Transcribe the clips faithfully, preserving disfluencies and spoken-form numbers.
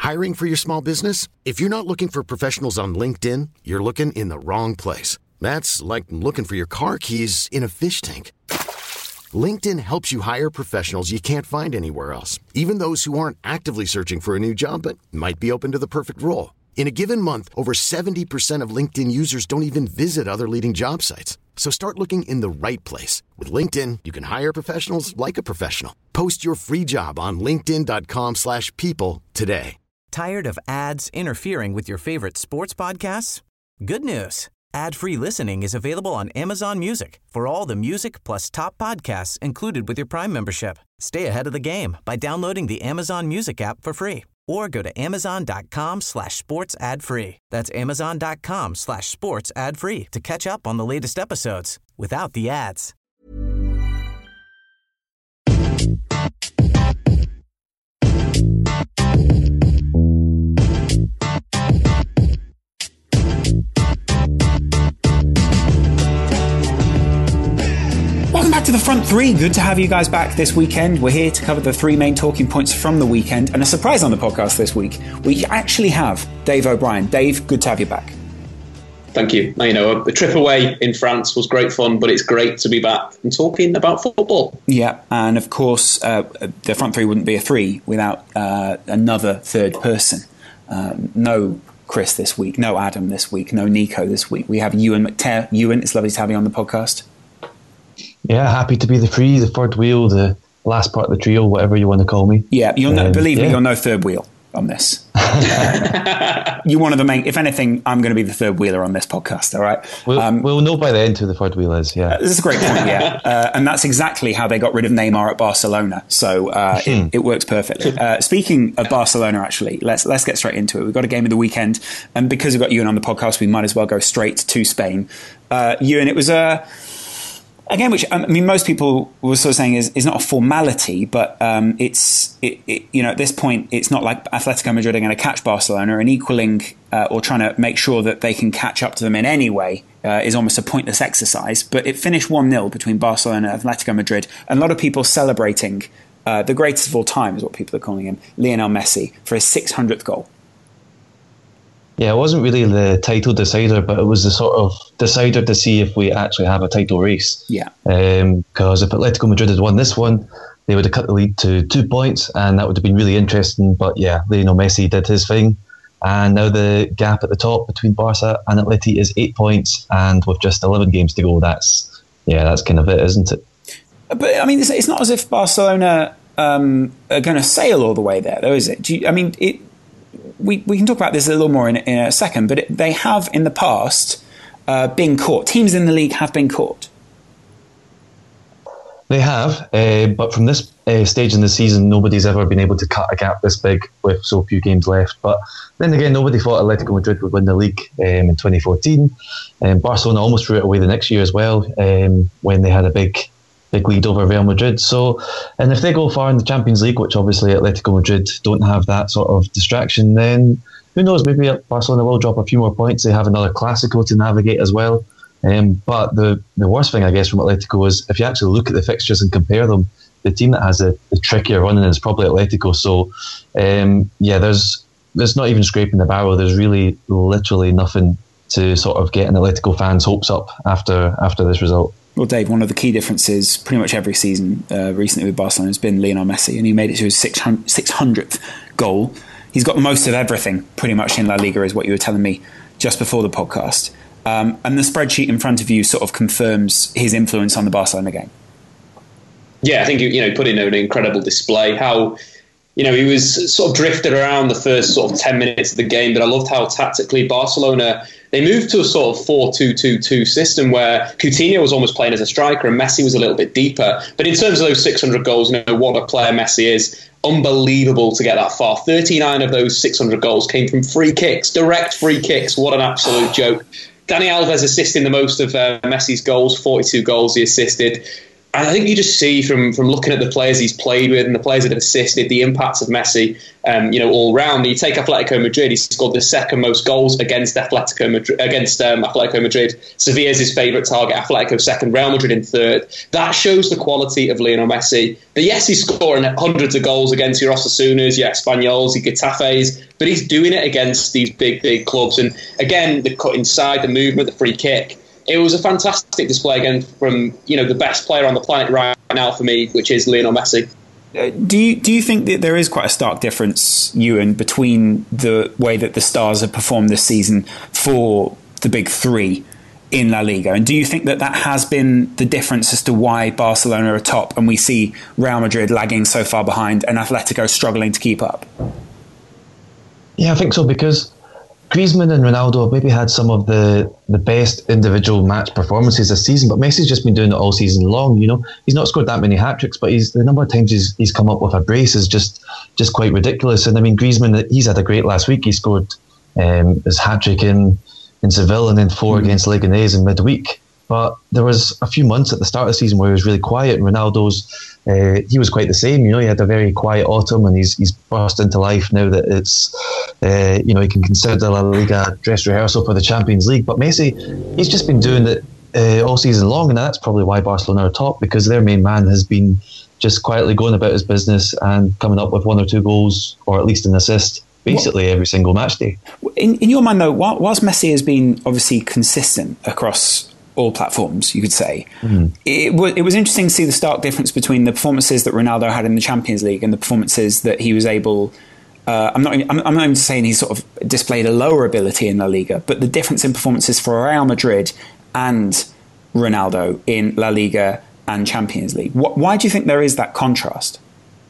Hiring for your small business? If you're not looking for professionals on LinkedIn, you're looking in the wrong place. That's like looking for your car keys in a fish tank. LinkedIn helps you hire professionals you can't find anywhere else, even those who aren't actively searching for a new job but might be open to the perfect role. In a given month, over seventy percent of LinkedIn users don't even visit other leading job sites. So start looking in the right place. With LinkedIn, you can hire professionals like a professional. Post your free job on linkedin.com slash people today. Tired of ads interfering with your favorite sports podcasts? Good news. Ad-free listening is available on Amazon Music for all the music plus top podcasts included with your Prime membership. Stay ahead of the game by downloading the Amazon Music app for free or go to amazon.com slash sports ad free. That's amazon.com slash sports ad free to catch up on the latest episodes without the ads. Welcome back to the Front Three. Good to have you guys back this weekend. We're here to cover the three main talking points from the weekend. And a surprise on the podcast this week, we actually have Dave O'Brien. Dave, good to have you back. Thank you. You know, the trip away in France was great fun, but it's great to be back and talking about football. Yeah, and of course, uh, the Front Three wouldn't be a three without uh, another third person. Uh, no Chris this week, no Adam this week, no Nico this week. We have Ewan McTear. Ewan, it's lovely to have you on the podcast. Yeah, happy to be the free, the third wheel, the last part of the trio, whatever you want to call me. Yeah, you're no, um, believe yeah. me, you're no third wheel on this. You're one of the main. If anything, I'm going to be the third wheeler on this podcast. All right. We'll, um, we'll know by the end who the third wheel is. Yeah, uh, this is a great point. Yeah, uh, and that's exactly how they got rid of Neymar at Barcelona. So uh, hmm. it, it works perfectly. Uh, speaking of Barcelona, actually, let's let's get straight into it. We've got a game of the weekend, and because we've got Ewan on the podcast, we might as well go straight to Spain. Uh, Ewan, it was a. Again, which I mean, most people were sort of saying is, is not a formality, but um, it's it, it, you know at this point it's not like Atletico Madrid are going to catch Barcelona, and equaling uh, or trying to make sure that they can catch up to them in any way uh, is almost a pointless exercise. But it finished one nil between Barcelona and Atletico Madrid, and a lot of people celebrating uh, the greatest of all time is what people are calling him, Lionel Messi, for his six hundredth goal. Yeah, it wasn't really the title decider, but it was the sort of decider to see if we actually have a title race. Yeah. Because um, if Atletico Madrid had won this one, they would have cut the lead to two points, and that would have been really interesting. But yeah, Lionel Messi did his thing. And now the gap at the top between Barca and Atleti is eight points, and with just eleven games to go, that's, yeah, that's kind of it, isn't it? But, I mean, it's, it's not as if Barcelona um, are going to sail all the way there, though, is it? Do you, I mean, it... We we can talk about this a little more in, in a second, but it, they have in the past uh, been caught. Teams in the league have been caught. They have, uh, but from this uh, stage in the season, nobody's ever been able to cut a gap this big with so few games left. But then again, nobody thought Atletico Madrid would win the league um, in twenty fourteen. Um, Barcelona almost threw it away the next year as well um, when they had a big big lead over Real Madrid. So, and if they go far in the Champions League, which obviously Atletico Madrid don't have that sort of distraction, then who knows, maybe Barcelona will drop a few more points. They have another Clásico to navigate as well. Um, but the, the worst thing, I guess, from Atletico is if you actually look at the fixtures and compare them, the team that has the, the trickier running is probably Atletico. So, um, yeah, there's there's not even scraping the barrel. There's really literally nothing to sort of get an Atletico fans' hopes up after after this result. Well, Dave, one of the key differences pretty much every season uh, recently with Barcelona has been Lionel Messi, and he made it to his six hundredth goal. He's got the most of everything pretty much in La Liga, is what you were telling me just before the podcast. Um, and the spreadsheet in front of you sort of confirms his influence on the Barcelona game. Yeah, I think you know, put in an incredible display. How you know he was sort of drifted around the first sort of ten minutes of the game, but I loved how tactically Barcelona. They moved to a sort of four two two two system where Coutinho was almost playing as a striker and Messi was a little bit deeper. But in terms of those six hundred goals, you know what a player Messi is. Unbelievable to get that far. thirty-nine of those six hundred goals came from free kicks, direct free kicks. What an absolute joke. Dani Alves assisting the most of uh, Messi's goals, forty-two goals he assisted. And I think you just see from from looking at the players he's played with and the players that have assisted, the impacts of Messi, um, you know, all round. You take Atletico Madrid; he scored the second most goals against Atletico Madrid. Against um, Atletico Madrid, Sevilla is his favourite target. Atletico second, Real Madrid in third. That shows the quality of Lionel Messi. But yes, he's scoring hundreds of goals against your Osasunas, your Espanyols, your Getafes, but he's doing it against these big, big clubs. And again, the cut inside, the movement, the free kick. It was a fantastic display again from, you know, the best player on the planet right now for me, which is Lionel Messi. Uh, do you do you think that there is quite a stark difference, Ewan, between the way that the Stars have performed this season for the big three in La Liga? And do you think that that has been the difference as to why Barcelona are top and we see Real Madrid lagging so far behind and Atletico struggling to keep up? Yeah, I think so, because Griezmann and Ronaldo have maybe had some of the, the best individual match performances this season, but Messi's just been doing it all season long. You know, he's not scored that many hat-tricks, but he's the number of times he's, he's come up with a brace is just just quite ridiculous. And I mean, Griezmann, he's had a great last week. He scored um, his hat-trick in, in Seville and then four mm. against Leganés in midweek. But there was a few months at the start of the season where he was really quiet, and Ronaldo's, uh, he was quite the same. You know, he had a very quiet autumn, and he's he's burst into life now that it's, uh, you know, he can consider La Liga dress rehearsal for the Champions League. But Messi, he's just been doing it uh, all season long, and that's probably why Barcelona are top, because their main man has been just quietly going about his business and coming up with one or two goals, or at least an assist, basically what, every single match day. In, in your mind, though, whilst Messi has been obviously consistent across all platforms, you could say, mm. it, w- it was interesting to see the stark difference between the performances that Ronaldo had in the Champions League and the performances that he was able. Uh, I'm not. I'm, I'm not even saying he sort of displayed a lower ability in La Liga, but the difference in performances for Real Madrid and Ronaldo in La Liga and Champions League. Wh- why do you think there is that contrast?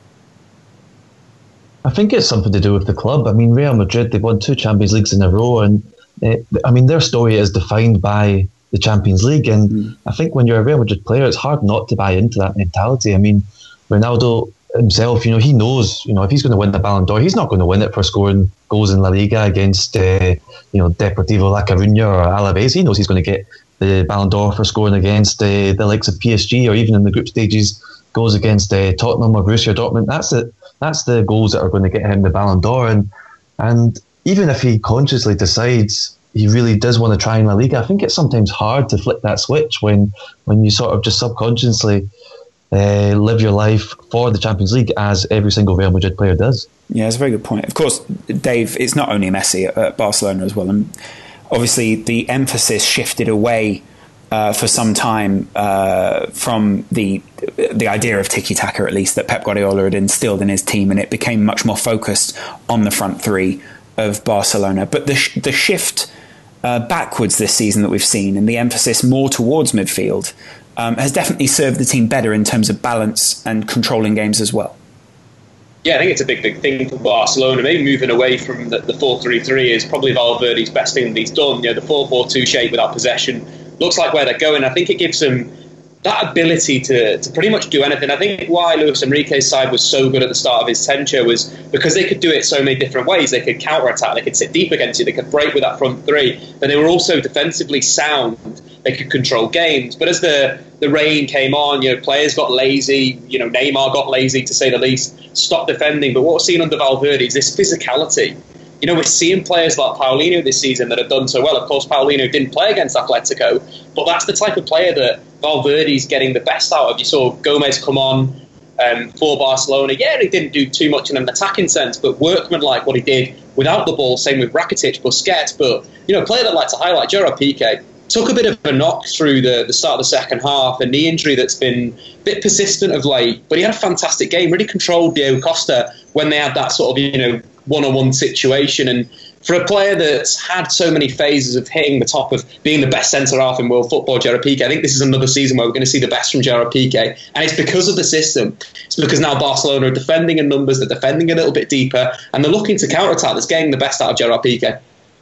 I think it's something to do with the club. I mean, Real Madrid, they've won two Champions Leagues in a row, and uh, I mean, their story is defined by the Champions League, and mm. I think when you're a Real Madrid player, it's hard not to buy into that mentality. I mean, Ronaldo himself, you know, he knows, you know, if he's going to win the Ballon d'Or, he's not going to win it for scoring goals in La Liga against, uh, you know, Deportivo La Coruña or Alaves. He knows he's going to get the Ballon d'Or for scoring against uh, the likes of P S G, or even in the group stages, goals against uh, Tottenham or Borussia Dortmund. That's it. That's the goals that are going to get him the Ballon d'Or. And and even if he consciously decides he really does want to try in La Liga, I think it's sometimes hard to flick that switch when, when you sort of just subconsciously uh, live your life for the Champions League, as every single Real Madrid player does. Yeah, it's a very good point. Of course, Dave, it's not only Messi at, at Barcelona as well. And obviously the emphasis shifted away uh, for some time uh, from the the idea of tiki-taka, at least, that Pep Guardiola had instilled in his team, and it became much more focused on the front three of Barcelona. But the sh- the shift Uh, backwards this season that we've seen, and the emphasis more towards midfield, um, has definitely served the team better in terms of balance and controlling games as well. Yeah, I think it's a big, big thing for Barcelona. Maybe moving away from the, the four three three is probably Valverde's best thing that he's done. You know, the four four two shape without possession looks like where they're going. I think it gives them that ability to, to pretty much do anything. I think why Luis Enrique's side was so good at the start of his tenure was because they could do it so many different ways. They could counter-attack, they could sit deep against you, they could break with that front three, but they were also defensively sound. They could control games. But as the, the rain came on, you know, players got lazy, you know, Neymar got lazy, to say the least, stopped defending. But what we're seeing under Valverde is this physicality. You know, we're seeing players like Paulinho this season that have done so well. Of course, Paulinho didn't play against Atletico, but that's the type of player that Valverde's getting the best out of. You saw Gomez come on um, for Barcelona. Yeah, he didn't do too much in an attacking sense, but workman-like what he did without the ball. Same with Rakitic, Busquets. But, you know, a player that I'd like to highlight, Gerard Piqué, took a bit of a knock through the, the start of the second half, a knee injury that's been a bit persistent of late, but he had a fantastic game, really controlled Diego Costa when they had that sort of, you know, one-on-one situation. And for a player that's had so many phases of hitting the top of being the best centre-half in world football, Gerard Piqué, I think this is another season where we're going to see the best from Gerard Piqué. And it's because of the system. It's because now Barcelona are defending in numbers, they're defending a little bit deeper, and they're looking to counter-attack. That's getting the best out of Gerard Piqué.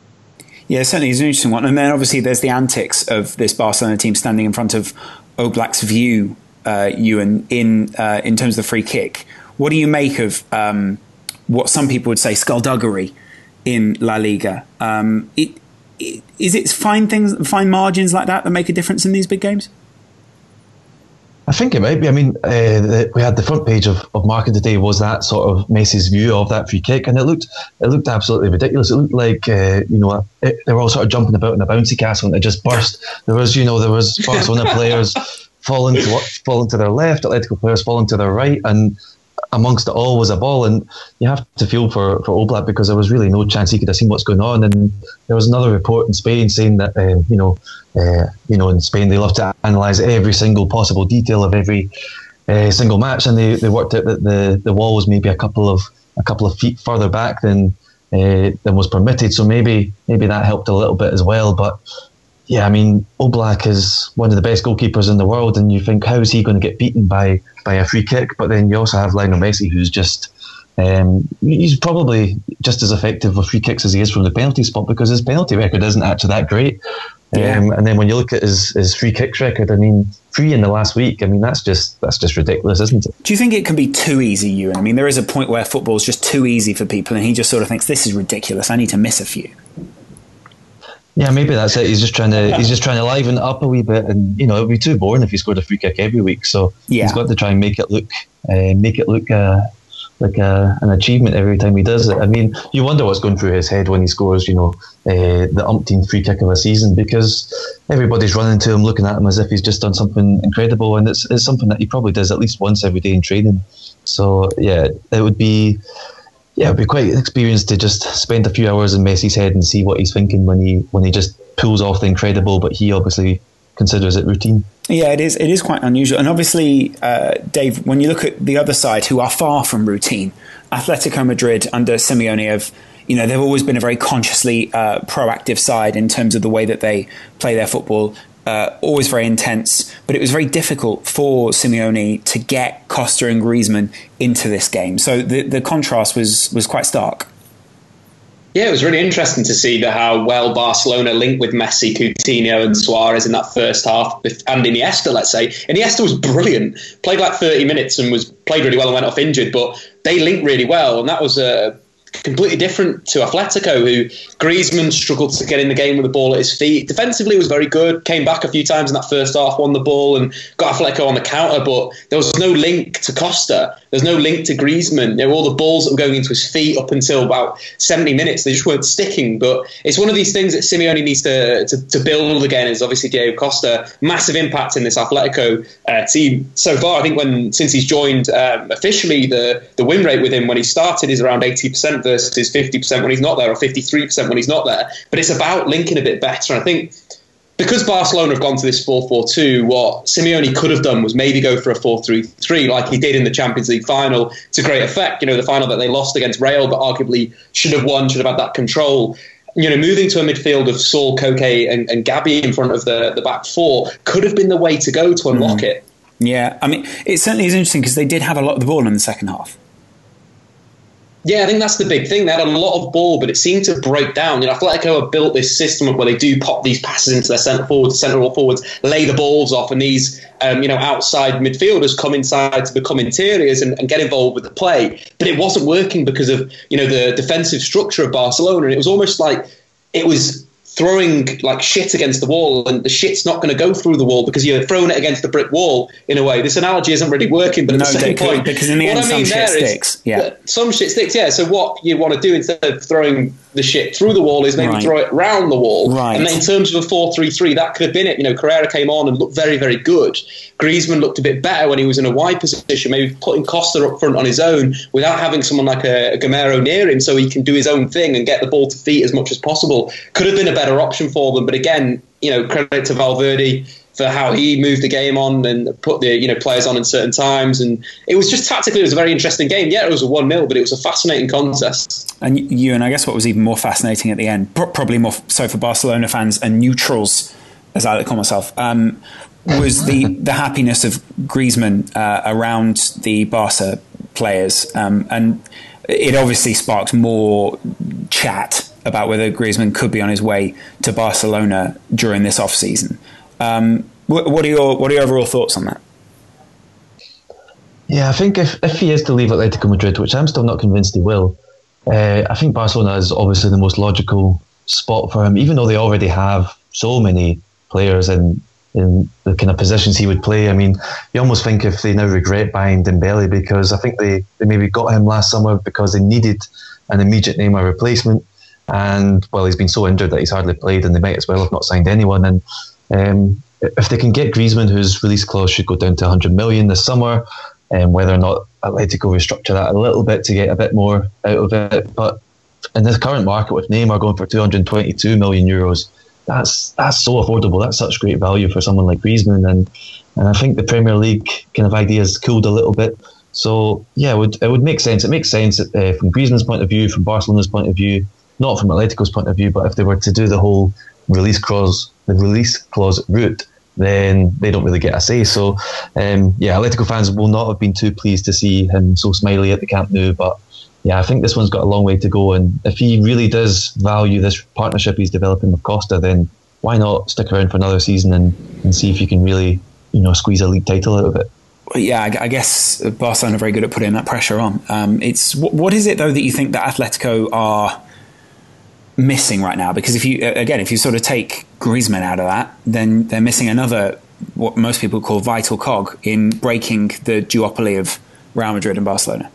Yeah, certainly it's an interesting one. And then obviously there's the antics of this Barcelona team standing in front of Oblak's view, uh, Ewan, in uh, in terms of the free kick. What do you make of um, what some people would say skullduggery in La Liga? Um, it, it, is it fine things, fine margins like that that make a difference in these big games? I think it might be. I mean, uh, the, we had the front page of, of Marca today was that sort of Messi's view of that free kick, and it looked it looked absolutely ridiculous. It looked like uh, you know it, they were all sort of jumping about in a bouncy castle, and it just burst. There was you know there was Barcelona players falling to falling to their left, Atletico players falling to their right, and amongst it all was a ball. And you have to feel for, for Oblak, because there was really no chance he could have seen what's going on. And there was another report in Spain saying that um, you know. Uh, you know, in Spain, they love to analyse every single possible detail of every uh, single match, and they, they worked out that the, the wall was maybe a couple of a couple of feet further back than uh, than was permitted. So maybe maybe that helped a little bit as well. But yeah, I mean, Oblak is one of the best goalkeepers in the world, and you think, how is he going to get beaten by by a free kick? But then you also have Lionel Messi, who's just um, he's probably just as effective with free kicks as he is from the penalty spot, because his penalty record isn't actually that great. Yeah. Um, and then when you look at his, his free kicks record, I mean, three in the last week. I mean, that's just that's just ridiculous, isn't it? Do you think it can be too easy, Ewan? I mean, there is a point where football is just too easy for people, and he just sort of thinks, this is ridiculous, I need to miss a few. Yeah, maybe that's it. He's just trying to he's just trying to liven it up a wee bit, and you know, it'd be too boring if he scored a free kick every week. So yeah. He's got to try and make it look uh, make it look. Uh, like a, an achievement every time he does it. I mean, you wonder what's going through his head when he scores, you know, uh, the umpteenth free kick of a season, because everybody's running to him, looking at him as if he's just done something incredible, and it's, it's something that he probably does at least once every day in training. So, yeah, it would be yeah, it'd be quite an experience to just spend a few hours in Messi's head and see what he's thinking when he when he just pulls off the incredible, but he obviously considers it routine. Yeah, it is. It is quite unusual. And obviously, uh, Dave, when you look at the other side, who are far from routine, Atletico Madrid under Simeone have, you know, they've always been a very consciously uh, proactive side in terms of the way that they play their football. Uh, always very intense, but it was very difficult for Simeone to get Costa and Griezmann into this game. So the the contrast was was quite stark. Yeah, it was really interesting to see the, how well Barcelona linked with Messi, Coutinho and Suarez in that first half, and Iniesta, let's say. Iniesta was brilliant, played like thirty minutes and was played really well and went off injured, but they linked really well, and that was a completely different to Atletico, who Griezmann struggled to get in the game with the ball at his feet. Defensively was very good, came back a few times in that first half, won the ball and got Atletico on the counter, but there was no link to Costa. There's no link to Griezmann. You know, all the balls that were going into his feet up until about seventy minutes, they just weren't sticking. But it's one of these things that Simeone needs to, to, to build again, is obviously Diego Costa. Massive impact in this Atletico uh, team so far. I think when since he's joined um, officially, the, the win rate with him when he started is around eighty percent versus fifty percent when he's not there, or fifty-three percent when he's not there. But it's about linking a bit better. And I think because Barcelona have gone to this four four two, what Simeone could have done was maybe go for a four three three like he did in the Champions League final to great effect. You know, the final that they lost against Real, but arguably should have won, should have had that control. You know, moving to a midfield of Saul, Koke and, and Gabby in front of the, the back four could have been the way to go to unlock mm. it. Yeah, I mean, it certainly is interesting because they did have a lot of the ball in the second half. Yeah, I think that's the big thing. They had a lot of ball, but it seemed to break down. You know, Atletico have built this system up where they do pop these passes into their centre forwards, centre forwards, lay the balls off, and these um, you know outside midfielders come inside to become interiors and, and get involved with the play. But it wasn't working because of you know the defensive structure of Barcelona, and it was almost like it was throwing like shit against the wall, and the shit's not going to go through the wall because you're throwing it against the brick wall in a way. This analogy isn't really working, but at no, the same point, because in the end, some shit sticks. Yeah, some shit sticks. Yeah. So what you want to do instead of throwing the shit through the wall is maybe right. throw it round the wall. Right. And then in terms of a four three three, that could have been it. You know, Carrera came on and looked very, very good. Griezmann looked a bit better when he was in a wide position, maybe putting Costa up front on his own without having someone like a, a Gamero near him so he can do his own thing and get the ball to feet as much as possible. Could have been a better option for them. But again, you know, credit to Valverde for how he moved the game on and put the you know players on in certain times, and it was just tactically it was a very interesting game. Yeah, it was a one nil, but it was a fascinating contest. And you and I guess what was even more fascinating at the end, probably more so for Barcelona fans and neutrals, as I like to call myself, um, was the the happiness of Griezmann uh, around the Barca players, um, and it obviously sparked more chat about whether Griezmann could be on his way to Barcelona during this off season. Um, what, what are your what are your overall thoughts on that? Yeah, I think if, if he is to leave Atletico Madrid, which I'm still not convinced he will, uh, I think Barcelona is obviously the most logical spot for him, even though they already have so many players in in the kind of positions he would play. I mean, you almost think if they now regret buying Dembele, because I think they, they maybe got him last summer because they needed an immediate Neymar replacement. And, well, he's been so injured that he's hardly played, and they might as well have not signed anyone. And um, if they can get Griezmann, whose release clause should go down to one hundred million this summer, and um, whether or not Atletico restructure that a little bit to get a bit more out of it. But in this current market with Neymar going for two hundred twenty-two million euros, that's that's so affordable. That's such great value for someone like Griezmann. And and I think the Premier League kind of idea has cooled a little bit. So, yeah, it would, it would make sense. It makes sense uh, from Griezmann's point of view, from Barcelona's point of view, not from Atletico's point of view, but if they were to do the whole release clause, the release clause route, then they don't really get a say. So, um, yeah, Atletico fans will not have been too pleased to see him so smiley at the Camp Nou. But, yeah, I think this one's got a long way to go. And if he really does value this partnership he's developing with Costa, then why not stick around for another season and, and see if you can really, you know, squeeze a league title out of it? Yeah, I guess Barcelona are very good at putting that pressure on. Um, it's what is it though that you think that Atletico are missing right now? Because if you again, if you sort of take Griezmann out of that, then they're missing another what most people call vital cog in breaking the duopoly of Real Madrid and Barcelona.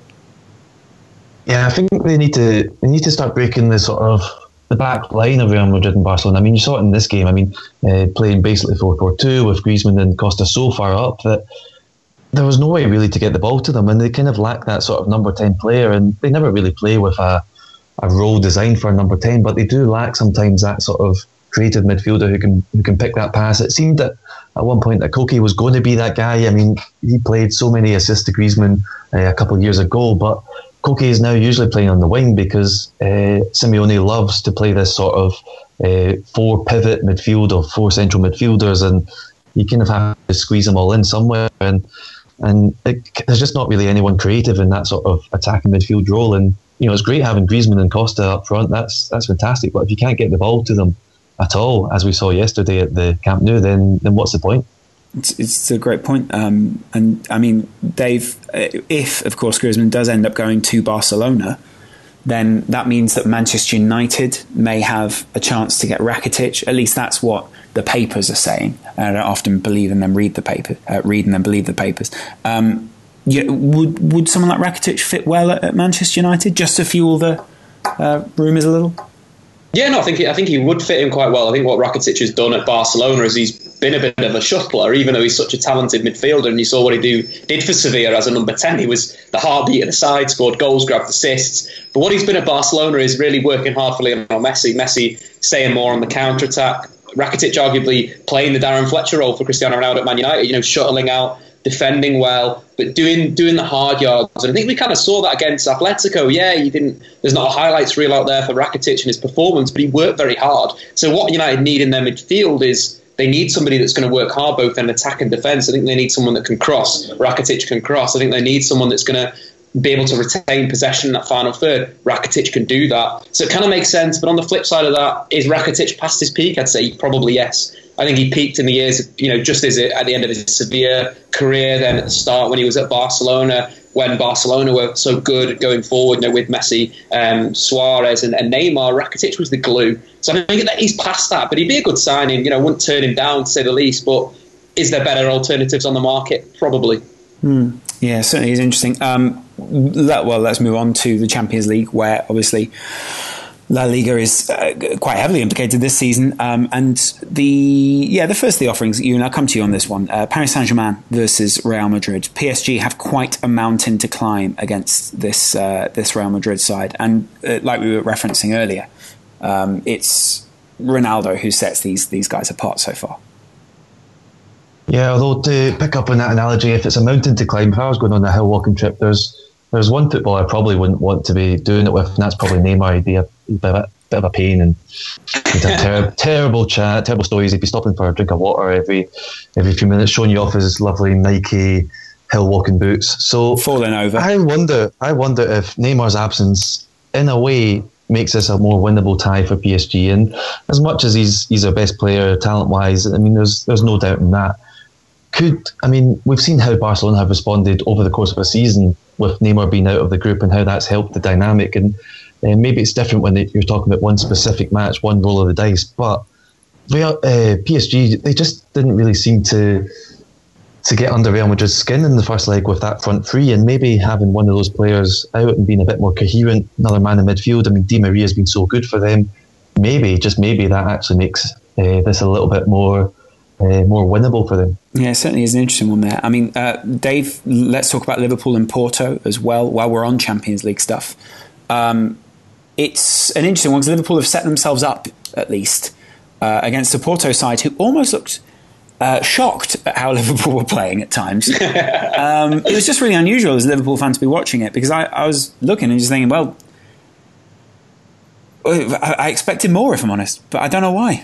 Yeah, I think they need to they need to start breaking the sort of the back line of Real Madrid and Barcelona. I mean, you saw it in this game. I mean, uh, playing basically four four two with Griezmann and Costa so far up that there was no way really to get the ball to them, and they kind of lack that sort of number ten player, and they never really play with a, a role designed for a number ten, but they do lack sometimes that sort of creative midfielder who can who can pick that pass. It seemed that at one point that Koke was going to be that guy. I mean, he played so many assists to Griezmann uh, a couple of years ago, but Koke is now usually playing on the wing because uh, Simeone loves to play this sort of uh, four pivot midfield or four central midfielders, and you kind of have to squeeze them all in somewhere. And and it, there's just not really anyone creative in that sort of attacking midfield role. And you know, it's great having Griezmann and Costa up front. That's that's fantastic. But if you can't get the ball to them at all, as we saw yesterday at the Camp Nou, then then what's the point? It's, it's a great point. Um, and I mean, Dave, if of course Griezmann does end up going to Barcelona, then that means that Manchester United may have a chance to get Rakitic. At least that's what the papers are saying. I don't often believe in them, read the paper, uh, read and then believe the papers. Um, yeah, would would someone like Rakitic fit well at, at Manchester United, just to fuel the uh, rumours a little? Yeah, no, I think I think he would fit in quite well. I think what Rakitic has done at Barcelona is he's been a bit of a shuttler, even though he's such a talented midfielder. And you saw what he do did for Sevilla as a number ten. He was the heartbeat of the side, scored goals, grabbed assists. But what he's been at Barcelona is really working hard for Lionel Messi. Messi staying more on the counter attack. Rakitic arguably playing the Darren Fletcher role for Cristiano Ronaldo at Man United. You know, shuttling out, defending well, but doing doing the hard yards. And I think we kind of saw that against Atletico. Yeah, he didn't. There's not a highlights reel out there for Rakitic and his performance, but he worked very hard. So what United need in their midfield is they need somebody that's going to work hard both in attack and defence. I think they need someone that can cross. Rakitic can cross. I think they need someone that's going to be able to retain possession in that final third. Rakitic can do that. So it kind of makes sense. But on the flip side of that, is Rakitic past his peak? I'd say probably yes. I think he peaked in the years, you know, just as it, at the end of his Sevilla career, then at the start when he was at Barcelona, when Barcelona were so good at going forward, you know, with Messi, um, Suarez and, and Neymar. Rakitic was the glue. So I think that he's past that, but he'd be a good signing. You know, wouldn't turn him down, to say the least. But is there better alternatives on the market? Probably. Hmm. Yeah, certainly is interesting. Um, let, well, let's move on to the Champions League, where obviously La Liga is uh, quite heavily implicated this season. Um, and the yeah, the first of the offerings, you and I'll come to you on this one. Uh, Paris Saint-Germain versus Real Madrid. P S G have quite a mountain to climb against this uh, this Real Madrid side, and uh, like we were referencing earlier, um, it's Ronaldo who sets these these guys apart so far. Yeah, although to pick up on that analogy, if it's a mountain to climb, if I was going on a hill walking trip, there's there's one footballer I probably wouldn't want to be doing it with, and that's probably Neymar. He'd be a, a, bit, of a bit of a pain, and he'd have ter- terrible chat, terrible stories. He'd be stopping for a drink of water every every few minutes, showing you off his lovely Nike hill walking boots. So falling over. I wonder, I wonder if Neymar's absence, in a way, makes this a more winnable tie for P S G. And as much as he's he's our best player talent wise, I mean, there's there's no doubt in that. Could I mean we've seen how Barcelona have responded over the course of a season with Neymar being out of the group and how that's helped the dynamic, and uh, maybe it's different when you're talking about one specific match, one roll of the dice, but Real, uh, P S G, they just didn't really seem to to get under Real Madrid's skin in the first leg with that front three, and maybe having one of those players out and being a bit more coherent, another man in midfield. I mean, Di Maria has been so good for them. Maybe, just maybe, that actually makes uh, this a little bit more uh, more winnable for them. Yeah, it certainly is an interesting one there. I mean, uh, Dave, let's talk about Liverpool and Porto as well while we're on Champions League stuff. Um, it's an interesting one because Liverpool have set themselves up, at least, uh, against a Porto side who almost looked Uh, shocked at how Liverpool were playing at times. um, it was just really unusual as a Liverpool fan to be watching it because I, I was looking and just thinking, well, I, I expected more, if I'm honest, but I don't know why.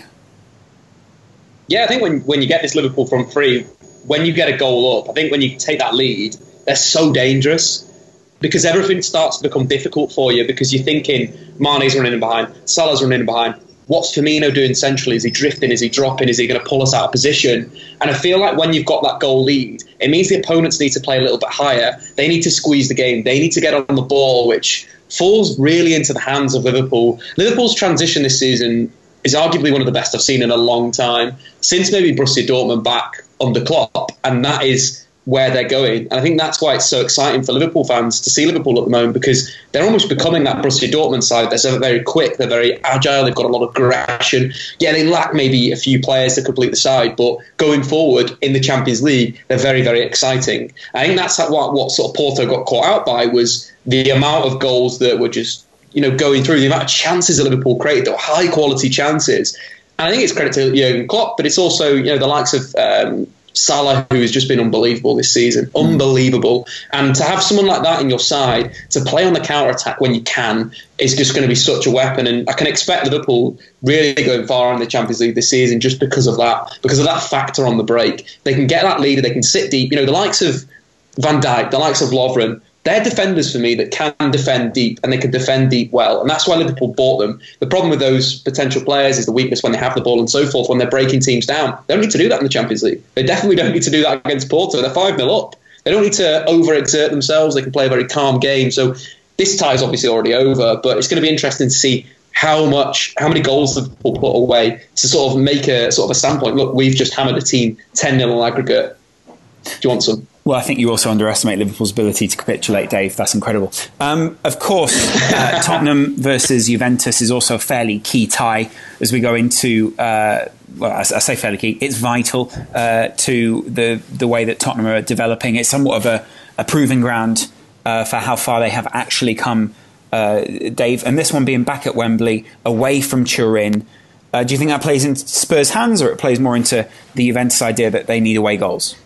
Yeah, I think when, when you get this Liverpool front three, when you get a goal up, I think when you take that lead, they're so dangerous because everything starts to become difficult for you because you're thinking Mane's running in behind, Salah's running in behind. What's Firmino doing centrally? Is he drifting? Is he dropping? Is he going to pull us out of position? And I feel like when you've got that goal lead, it means the opponents need to play a little bit higher. They need to squeeze the game. They need to get on the ball, which falls really into the hands of Liverpool. Liverpool's transition this season is arguably one of the best I've seen in a long time, since maybe Borussia Dortmund back under Klopp, and that is where they're going. And I think that's why it's so exciting for Liverpool fans to see Liverpool at the moment because they're almost becoming that Borussia Dortmund side. They're so very quick, they're very agile, they've got a lot of aggression. Yeah, they lack maybe a few players to complete the side, but going forward in the Champions League, they're very, very exciting. I think that's what, what sort of Porto got caught out by was the amount of goals that were just, you know, going through, the amount of chances that Liverpool created, the high quality chances. And I think it's credit to Jurgen Klopp, but it's also, you know, the likes of um, Salah, who has just been unbelievable this season. Unbelievable. And to have someone like that in your side, to play on the counter-attack when you can, is just going to be such a weapon. And I can expect Liverpool really going far in the Champions League this season just because of that, because of that factor on the break. They can get that leader, they can sit deep. You know, the likes of Van Dijk, the likes of Lovren, they're defenders for me that can defend deep and they can defend deep well. And that's why Liverpool bought them. The problem with those potential players is the weakness when they have the ball and so forth, when they're breaking teams down. They don't need to do that in the Champions League. They definitely don't need to do that against Porto. They're five nil up. They don't need to overexert themselves. They can play a very calm game. So this tie is obviously already over, but it's going to be interesting to see how much, how many goals Liverpool put away to sort of make a sort of a standpoint. Look, we've just hammered a team ten nil on aggregate. Do you want some? Well, I think you also underestimate Liverpool's ability to capitulate, Dave. That's incredible. Um, of course, uh, Tottenham versus Juventus is also a fairly key tie as we go into, uh, well, I, I say fairly key, it's vital uh, to the the way that Tottenham are developing. It's somewhat of a, a proving ground uh, for how far they have actually come, uh, Dave. And this one being back at Wembley, away from Turin. Uh, do you think that plays into Spurs' hands or it plays more into the Juventus idea that they need away goals?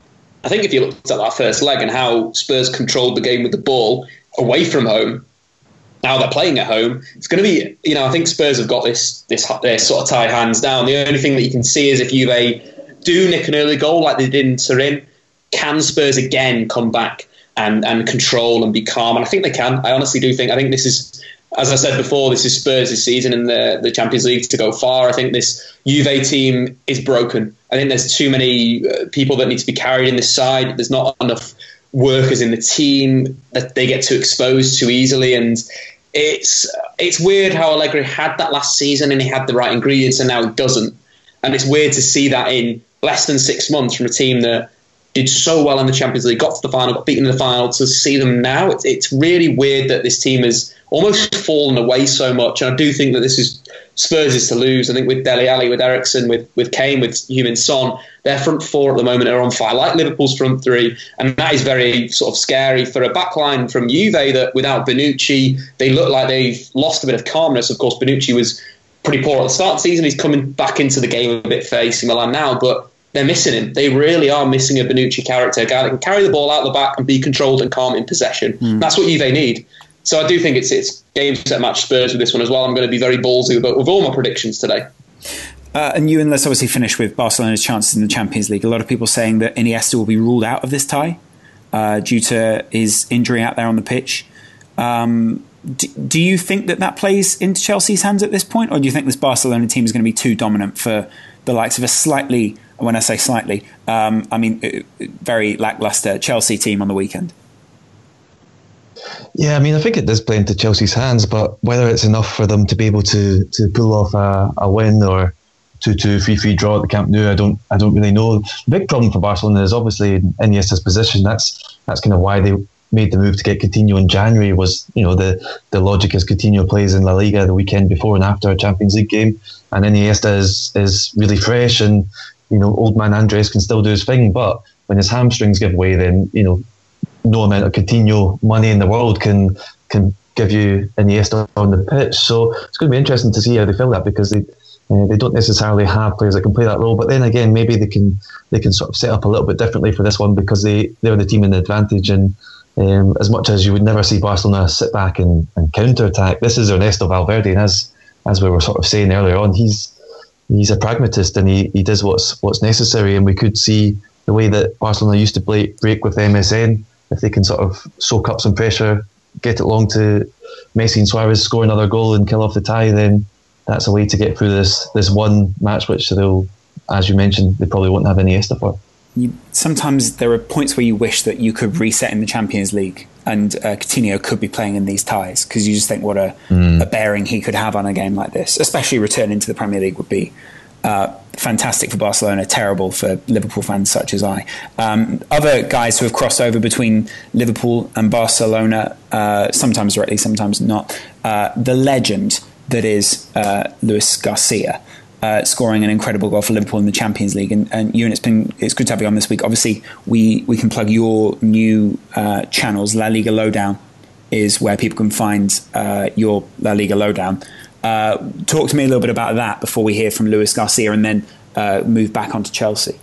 I think if you looked at that first leg and how Spurs controlled the game with the ball away from home, now they're playing at home, it's going to be, you know, I think Spurs have got this this, this sort of tied hands down. The only thing that you can see is if Juve do nick an early goal like they did in Turin, can Spurs again come back and, and control and be calm? And I think they can. I honestly do think, I think this is, as I said before, this is Spurs' season in the, the Champions League to go far. I think this Juve team is broken. I think there's too many uh, people that need to be carried in this side. There's not enough workers in the team that they get too exposed too easily. And it's it's weird how Allegri had that last season and he had the right ingredients and now he doesn't. And it's weird to see that in less than six months from a team that did so well in the Champions League, got to the final, got beaten in the final, to see them now. It's, it's really weird that this team has almost fallen away so much. And I do think that this is Spurs is to lose. I think with Dele Alli, with Eriksen, with, with Kane, with Heung-min Son, their front four at the moment are on fire, like Liverpool's front three. And that is very sort of scary for a backline from Juve that without Bonucci, they look like they've lost a bit of calmness. Of course, Bonucci was pretty poor at the start of the season. He's coming back into the game a bit for A C Milan now, but they're missing him. They really are missing a Bonucci character, a guy that can carry the ball out the back and be controlled and calm in possession. Mm. That's what Juve need. So I do think it's it's game, set, match Spurs with this one as well. I'm going to be very ballsy with, with all my predictions today. Uh, and Ewan, let's obviously finish with Barcelona's chances in the Champions League. A lot of people saying that Iniesta will be ruled out of this tie uh, due to his injury out there on the pitch. Um, do, do you think that that plays into Chelsea's hands at this point? Or do you think this Barcelona team is going to be too dominant for the likes of a slightly, when I say slightly, um, I mean very lacklustre Chelsea team on the weekend? Yeah, I mean, I think it does play into Chelsea's hands, but whether it's enough for them to be able to, to pull off a, a win or two two, three three draw at the Camp Nou. I don't I don't really know. The big problem for Barcelona is obviously Iniesta's position. That's that's kind of why they made the move to get Coutinho in January. Was, you know, the, the logic is Coutinho plays in La Liga the weekend before and after a Champions League game, and Iniesta is, is really fresh, and, you know, old man Andres can still do his thing, but when his hamstrings give way, then, you know, no amount of Coutinho money in the world can can give you Iniesta on the pitch. So it's going to be interesting to see how they fill that, because they uh, they don't necessarily have players that can play that role. But then again, maybe they can they can sort of set up a little bit differently for this one, because they they're the team in the advantage. And um, as much as you would never see Barcelona sit back and, and counter attack, this is Ernesto Valverde, and as as we were sort of saying earlier on, he's he's a pragmatist, and he, he does what's what's necessary. And we could see the way that Barcelona used to play, break with M S N. If they can sort of soak up some pressure, get it long to Messi and Suarez, score another goal and kill off the tie, then that's a way to get through this this one match, which they'll, as you mentioned, they probably won't have any Iniesta for. You, sometimes there are points where you wish that you could reset in the Champions League and uh, Coutinho could be playing in these ties, because you just think what a, mm. a bearing he could have on a game like this, especially returning to the Premier League would be Uh, fantastic for Barcelona, terrible for Liverpool fans such as I. Um, other guys who have crossed over between Liverpool and Barcelona, uh, sometimes directly, sometimes not. Uh, the legend that is uh, Luis Garcia, uh, scoring an incredible goal for Liverpool in the Champions League. And, and Ewan, it's been it's good to have you on this week. Obviously, we we can plug your new uh, channels. La Liga Lowdown is where people can find uh, your La Liga Lowdown. Uh, talk to me a little bit about that before we hear from Luis Garcia, and then uh, move back onto Chelsea.